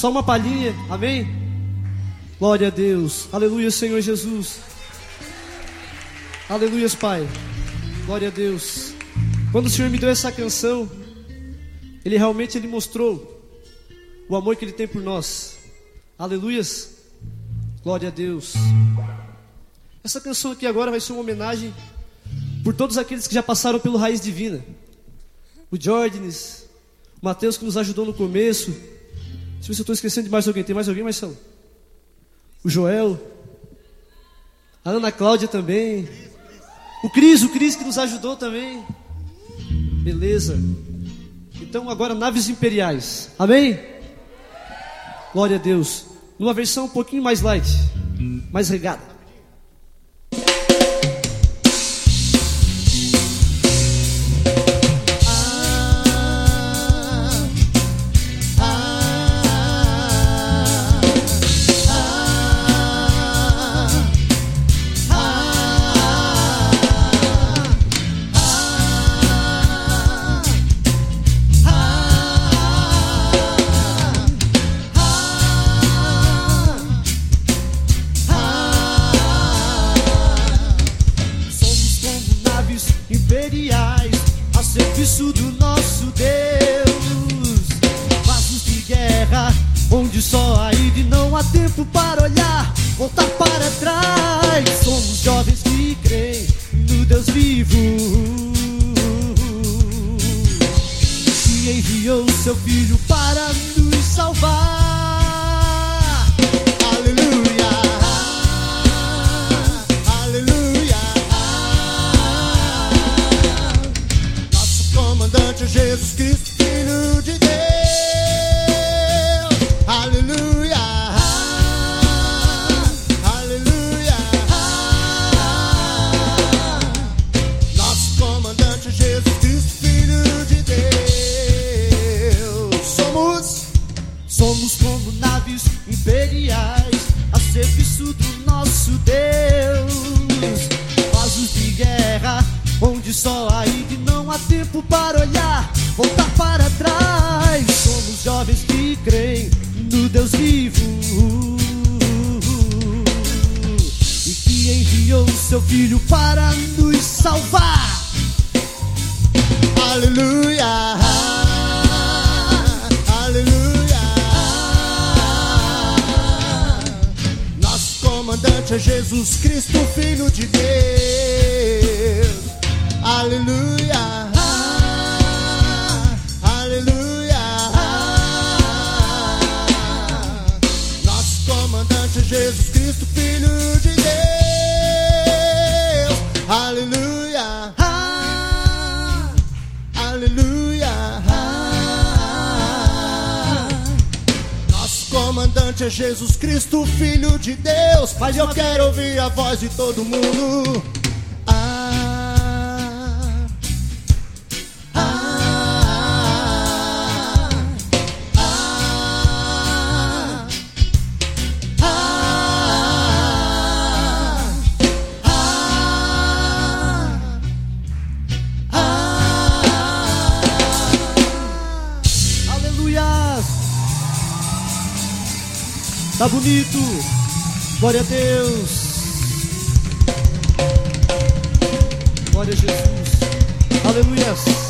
só uma palhinha, amém? Glória a Deus, aleluia, Senhor Jesus. Aleluia, Pai. Glória a Deus. Quando o Senhor me deu essa canção, Ele realmente mostrou o amor que Ele tem por nós. Aleluias. Glória a Deus. Essa canção aqui agora vai ser uma homenagem por todos aqueles que já passaram pelo Raiz Divina. O Jordines, o Mateus que nos ajudou no começo. Deixa eu ver se eu estou esquecendo de mais alguém. Tem mais alguém, Marcelo? O Joel. A Ana Cláudia também. O Cris que nos ajudou também. Beleza. Então agora Naves Imperiais. Amém? Glória a Deus. Numa versão um pouquinho mais light, mais regada. Serviço do nosso Deus, vasos de guerra, onde só a ira e não há tempo para olhar, voltar para trás. Somos jovens que creem no Deus vivo, que enviou seu Filho para nos salvar. Aleluia, aleluia. Comandante Jesus Cristo, Filho de Deus. Aleluia, aleluia. Nosso comandante Jesus Cristo, Filho de Deus. Somos como naves imperiais a serviço do nosso Deus, vasos de guerra, onde só a ira e não há tempo para olhar, voltar para trás. Somos jovens que creem no Deus vivo e que enviou seu Filho para nos salvar. Aleluia, aleluia. Nosso comandante é Jesus Cristo, Filho de Deus. Aleluia, aleluia. Nosso comandante é Jesus Cristo, Filho de Deus. Aleluia, aleluia. Nosso comandante é Jesus Cristo, Filho de Deus. Mas eu quero ouvir a voz de todo mundo. Tá bonito, glória a Deus, glória a Jesus, aleluia.